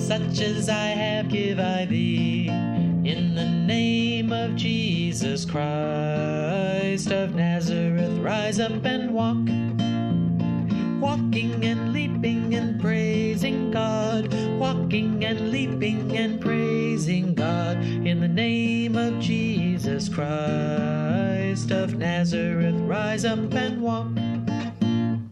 such as I have give I thee. In the name of Jesus Christ of Nazareth, rise up and walk, walking and leaping and praising God, walking and leaping and praising God. In the name of Jesus Christ of Nazareth, rise up and walk,